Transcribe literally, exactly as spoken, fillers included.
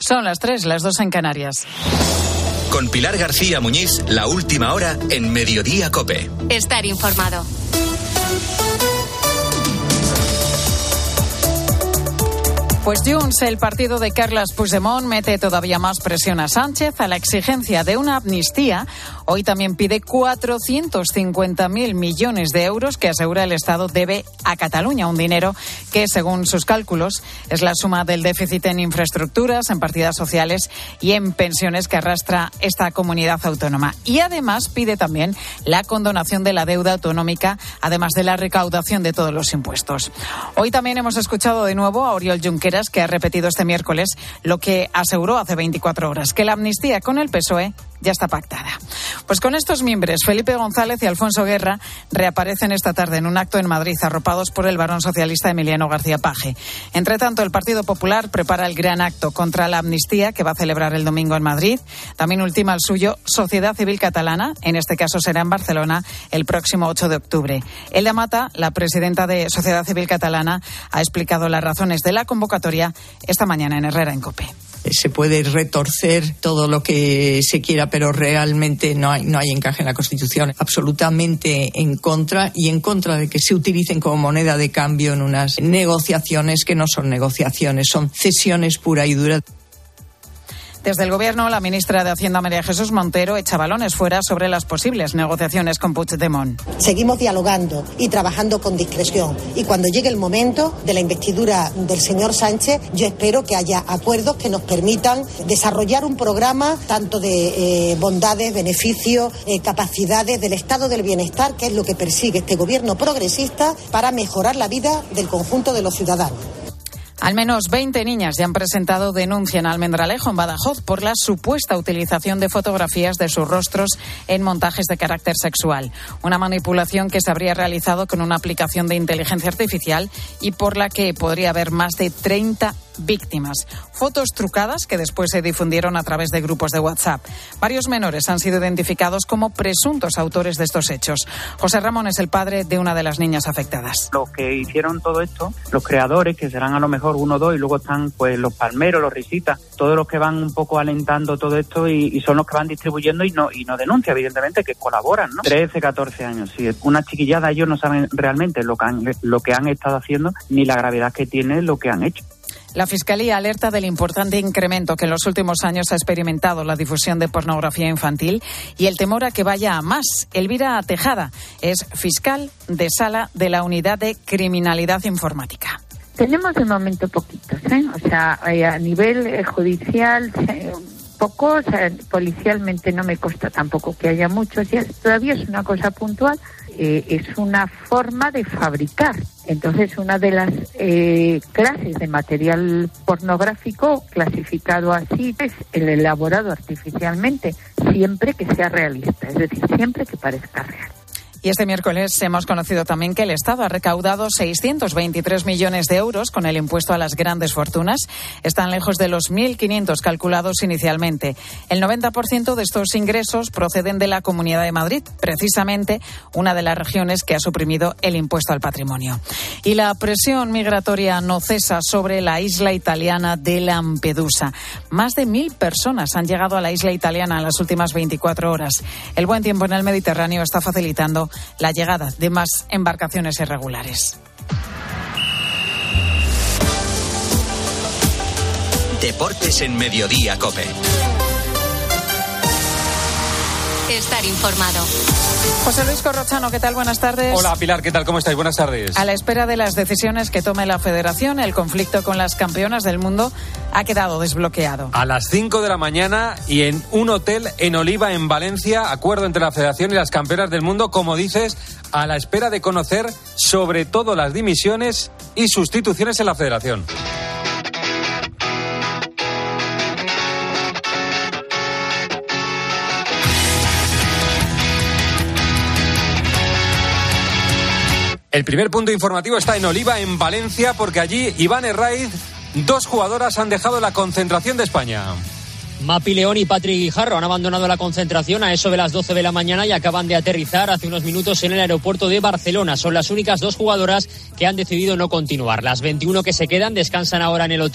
Son las tres, las dos en Canarias. Con Pilar García Muñiz, la última hora en Mediodía COPE. Estar informado. Pues Junts, el partido de Carles Puigdemont, mete todavía más presión a Sánchez. A la exigencia de una amnistía, hoy también pide cuatrocientos cincuenta mil millones de euros que asegura el Estado debe a Cataluña, un dinero que, según sus cálculos, es la suma del déficit en infraestructuras, en partidas sociales y en pensiones que arrastra esta comunidad autónoma. Y además pide también la condonación de la deuda autonómica, además de la recaudación de todos los impuestos. Hoy también hemos escuchado de nuevo a Oriol Junqueras, que ha repetido este miércoles lo que aseguró hace veinticuatro horas, que la amnistía con el P S O E ya está pactada. Pues con estos miembros, Felipe González y Alfonso Guerra reaparecen esta tarde en un acto en Madrid, arropados por el varón socialista Emiliano García Paje. Entre tanto, el Partido Popular prepara el gran acto contra la amnistía que va a celebrar el domingo en Madrid. También ultima el suyo Sociedad Civil Catalana, en este caso será en Barcelona el próximo ocho de octubre. Elda Mata, la presidenta de Sociedad Civil Catalana, ha explicado las razones de la convocatoria esta mañana en Herrera en COPE. Se puede retorcer todo lo que se quiera, pero realmente no hay, no hay encaje en la Constitución. Absolutamente en contra y en contra de que se utilicen como moneda de cambio en unas negociaciones que no son negociaciones, son cesiones pura y dura. Desde el Gobierno, la ministra de Hacienda, María Jesús Montero, echa balones fuera sobre las posibles negociaciones con Puigdemont. Seguimos dialogando y trabajando con discreción. Y cuando llegue el momento de la investidura del señor Sánchez, yo espero que haya acuerdos que nos permitan desarrollar un programa tanto de eh, bondades, beneficios, eh, capacidades del estado del bienestar, que es lo que persigue este Gobierno progresista para mejorar la vida del conjunto de los ciudadanos. Al menos veinte niñas ya han presentado denuncia en Almendralejo, en Badajoz, por la supuesta utilización de fotografías de sus rostros en montajes de carácter sexual. Una manipulación que se habría realizado con una aplicación de inteligencia artificial y por la que podría haber más de treinta víctimas. Fotos trucadas que después se difundieron a través de grupos de WhatsApp. Varios menores han sido identificados como presuntos autores de estos hechos. José Ramón es el padre de una de las niñas afectadas. Los que hicieron todo esto, los creadores, que serán a lo mejor uno o dos, y luego están pues los palmeros, los risitas, todos los que van un poco alentando todo esto y, y son los que van distribuyendo y no y no denuncian, evidentemente, que colaboran, ¿no? trece, catorce años, sí. Una chiquillada, ellos no saben realmente lo que han, lo que han estado haciendo ni la gravedad que tiene lo que han hecho. La Fiscalía alerta del importante incremento que en los últimos años ha experimentado la difusión de pornografía infantil y el temor a que vaya a más. Elvira Tejada es fiscal de sala de la Unidad de Criminalidad Informática. Tenemos de momento poquitos, ¿eh? O sea, a nivel judicial, pocos, policialmente no me consta tampoco que haya muchos, y todavía es una cosa puntual, eh, es una forma de fabricar. Entonces, una de las eh, clases de material pornográfico clasificado así es el elaborado artificialmente, siempre que sea realista, es decir, siempre que parezca real. Y este miércoles hemos conocido también que el Estado ha recaudado seiscientos veintitrés millones de euros con el impuesto a las grandes fortunas. Están lejos de los mil quinientos calculados inicialmente. El noventa por ciento de estos ingresos proceden de la Comunidad de Madrid, precisamente una de las regiones que ha suprimido el impuesto al patrimonio. Y la presión migratoria no cesa sobre la isla italiana de Lampedusa. Más de mil personas han llegado a la isla italiana en las últimas veinticuatro horas. El buen tiempo en el Mediterráneo está facilitando la llegada de más embarcaciones irregulares. Deportes en Mediodía COPE. Estar informado. José Luis Corrochano, ¿qué tal? Buenas tardes. Hola, Pilar, ¿qué tal? ¿Cómo estáis? Buenas tardes. A la espera de las decisiones que tome la Federación, el conflicto con las campeonas del mundo ha quedado desbloqueado. A las cinco de la mañana y en un hotel en Oliva, en Valencia, acuerdo entre la Federación y las campeonas del mundo, como dices, a la espera de conocer sobre todo las dimisiones y sustituciones en la Federación. El primer punto informativo está en Oliva, en Valencia, porque allí Iván Herraiz, dos jugadoras han dejado la concentración de España. Mapi León y Patrick Guijarro han abandonado la concentración a eso de las doce de la mañana y acaban de aterrizar hace unos minutos en el aeropuerto de Barcelona. Son las únicas dos jugadoras que han decidido no continuar. Las veintiuno que se quedan descansan ahora en el hotel